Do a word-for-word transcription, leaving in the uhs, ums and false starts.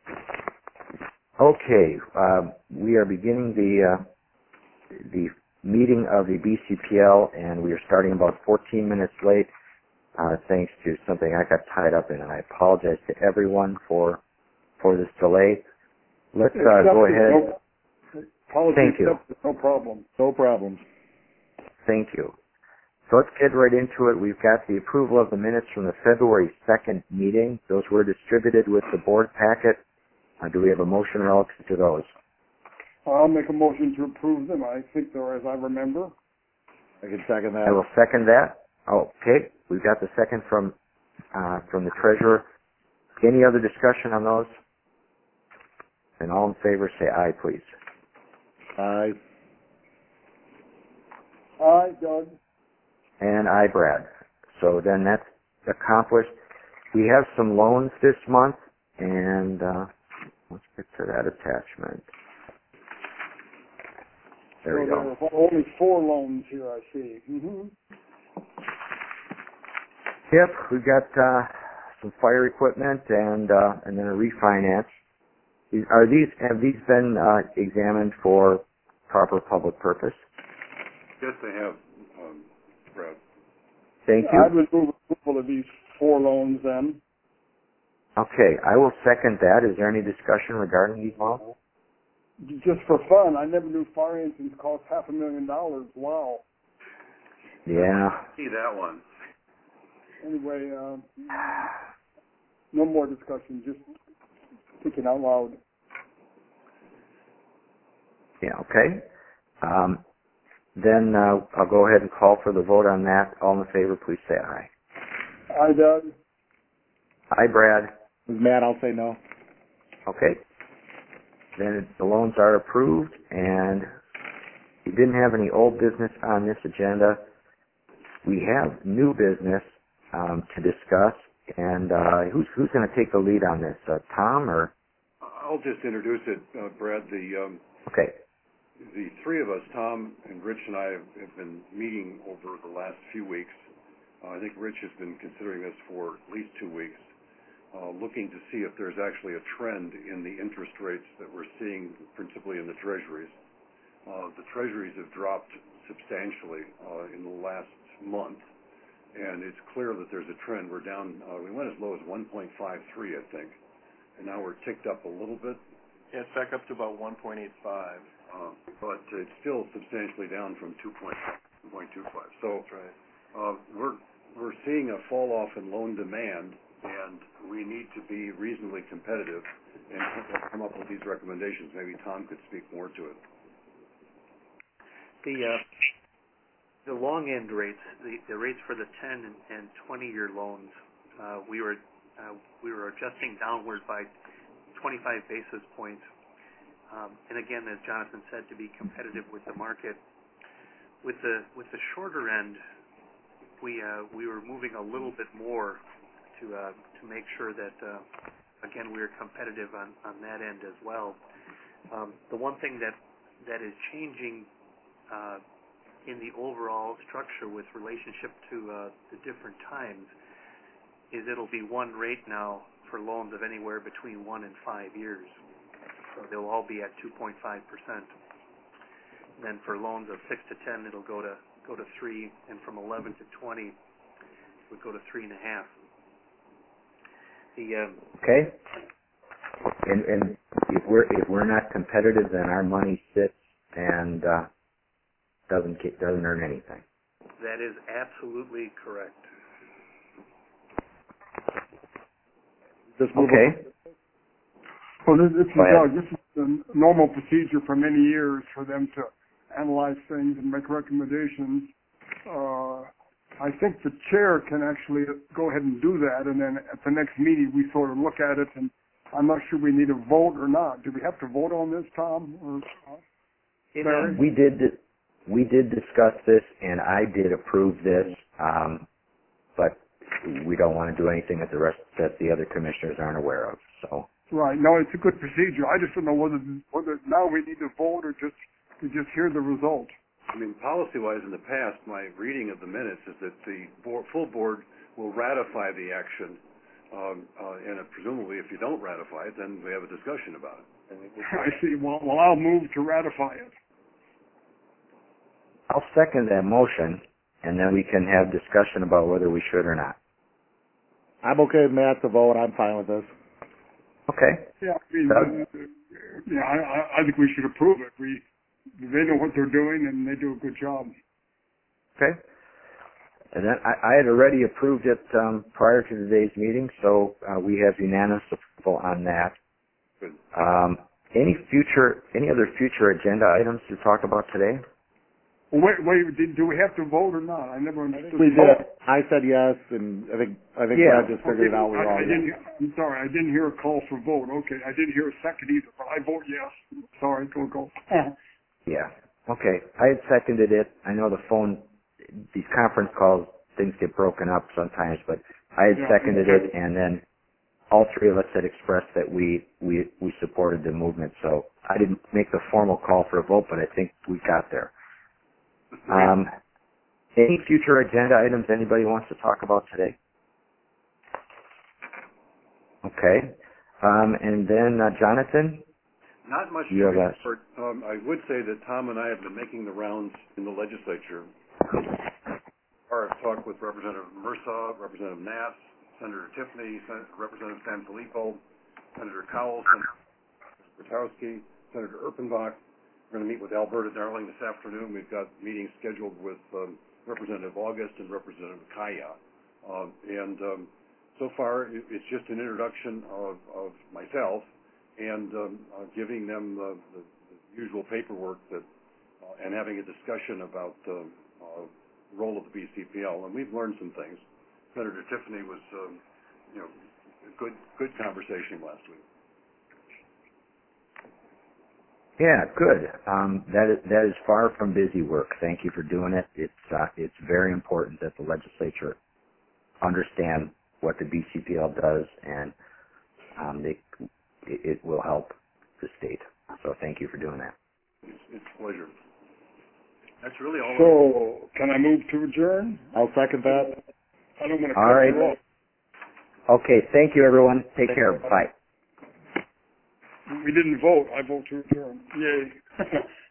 Okay, uh, we are beginning the uh, the meeting of the B C P L, and we are starting about fourteen minutes late, uh, thanks to something I got tied up in, and I apologize to everyone for for this delay. Let's uh, go ahead. No, apology Thank you. accepted. No problem. No problem. Thank you. So let's get right into it. We've got the approval of the minutes from the February second meeting. Those were distributed with the board packet. Uh, do we have a motion relative to those? I'll make a motion to approve them. I think they're as I remember. I can second that. I will second that. Oh, okay. We've got the second from uh, from the treasurer. Any other discussion on those? And all in favor say aye, please. Aye. Aye, Doug. And aye, Brad. So then that's accomplished. We have some loans this month, and uh, let's get to that attachment. There so we go. there are only four loans here, I see. Mm-hmm. Yep, we've got uh, some fire equipment and uh, and then a refinance. Are these have these been uh, examined for proper public purpose? Yes, they have, um, Brad. Thank you. I would move approval of these four loans then. Okay, I will second that. Is there any discussion regarding these loans? Just for fun, I never knew fire engines cost half a million dollars. Wow. Yeah. See that one. Anyway, uh, no more discussion, just thinking out loud. Yeah, okay. Um, then uh, I'll go ahead and call for the vote on that. All in favor, please say aye. Aye, Doug. Aye, Brad. This is Matt. I'll say no. Okay. Then the loans are approved, and we didn't have any old business on this agenda. We have new business um, to discuss, and uh, who's who's going to take the lead on this? Uh, Tom or? I'll just introduce it, uh, Brad. The um, Okay. the three of us, Tom and Rich and I, have, have been meeting over the last few weeks. Uh, I think Rich has been considering this for at least two weeks, uh, looking to see if there's actually a trend in the interest rates that we're seeing, principally in the treasuries. Uh, the treasuries have dropped substantially uh, in the last month, and it's clear that there's a trend. We're down, uh, we went as low as one point five three, I think, and now we're ticked up a little bit. Yeah, it's back up to about one point eight five. Uh, but it's still substantially down from two point two five. So That's right. uh, we're we're seeing a fall off in loan demand, and we need to be reasonably competitive and come up with these recommendations. Maybe Tom could speak more to it. The uh, the long end rates, the, the rates for the ten and, and twenty year loans, uh, we were uh, we were adjusting downward by twenty-five basis points. Um, and again, as Jonathan said, to be competitive with the market. With the with the shorter end, we uh, we were moving a little bit more to uh, to make sure that uh, again we were competitive on, on that end as well. Um, the one thing that that is changing uh, in the overall structure with relationship to uh, the different times is it'll be one rate now for loans of anywhere between one and five years. So they'll all be at two point five percent. Then for loans of six to ten, it'll go to go to three, and from eleven to twenty, it would go to three and a half. The um, Okay. And and if we're if we're not competitive, then our money sits and uh, doesn't get, doesn't earn anything. that is absolutely correct. Just move Okay. Well, this, this is Go ahead. Doug. This is the normal procedure for many years for them to analyze things and make recommendations. Uh, I think the chair can actually go ahead and do that, and then at the next meeting we sort of look at it, and I'm not sure we need a vote or not. Do we have to vote on this, Tom? Or, In, Barry? uh, We did we did discuss this, and I did approve this, um, but we don't want to do anything that the rest that the other commissioners aren't aware of. So. Right. No, it's a good procedure. I just don't know whether whether now we need to vote or just to just hear the result. I mean, policy-wise, in the past, my reading of the minutes is that the board, full board will ratify the action Um, uh, and uh, presumably, if you don't ratify it, then we have a discussion about it. I see. Well, well, I'll move to ratify it. I'll second that motion, and then we can have discussion about whether we should or not. I'm okay with Matt to vote. I'm fine with this. Okay. Yeah, I mean, Doug? uh, yeah, I, I- I think we should approve it. We, they know what they're doing and they do a good job. Okay. And then I, I had already approved it um, prior to today's meeting, so uh, we have unanimous approval on that. Good. Um, any future, any other future agenda items to talk about today? Well, wait, wait, did, do we have to vote or not? I never understood. We did. I said yes, and I think I think Yeah. Brad just figured it out. We were I, I all didn't. yes. I'm sorry. I didn't hear a call for vote. Okay, I didn't hear a second either, but I vote yes. Sorry, go go. Yeah. Okay. I had seconded it. I know the phone, these conference calls, things get broken up sometimes, but I had Yeah. seconded it, and then all three of us had expressed that we, we, we supported the movement. So I didn't make the formal call for a vote, but I think we got there. Um, any future agenda items anybody wants to talk about today? Okay. Um, and then, uh, Jonathan, Not much you to have a, report. Um, I would say that Tom and I have been making the rounds in the legislature. Our talk with Representative Mursaw, Representative Nass, Senator Tiffany, Sen- Representative Sanfilippo, Senator Cowell, Senator Kwiatkowski, Senator Erpenbach. We're going to meet with Alberta Darling this afternoon. We've got meetings scheduled with um, Representative August and Representative Kaya. Um, and um, so far, it, it's just an introduction of, of myself and um, uh, giving them the, the, the usual paperwork that, uh, and having a discussion about the uh, role of the B C P L. And we've learned some things. Senator Tiffany was, um, you know, a good good conversation last week. yeah, good. Um, that is, that is far from busy work. Thank you for doing it. It's, uh, it's very important that the legislature understand what the B C P L does, and um, they, it, it will help the state. So thank you for doing that. It's, it's a pleasure. That's really all. So, can I move to adjourn? I'll second that. I don't want to All cut right. you off. Okay, thank you, everyone. Take care. Bye. We didn't vote. I vote to adjourn. Yay.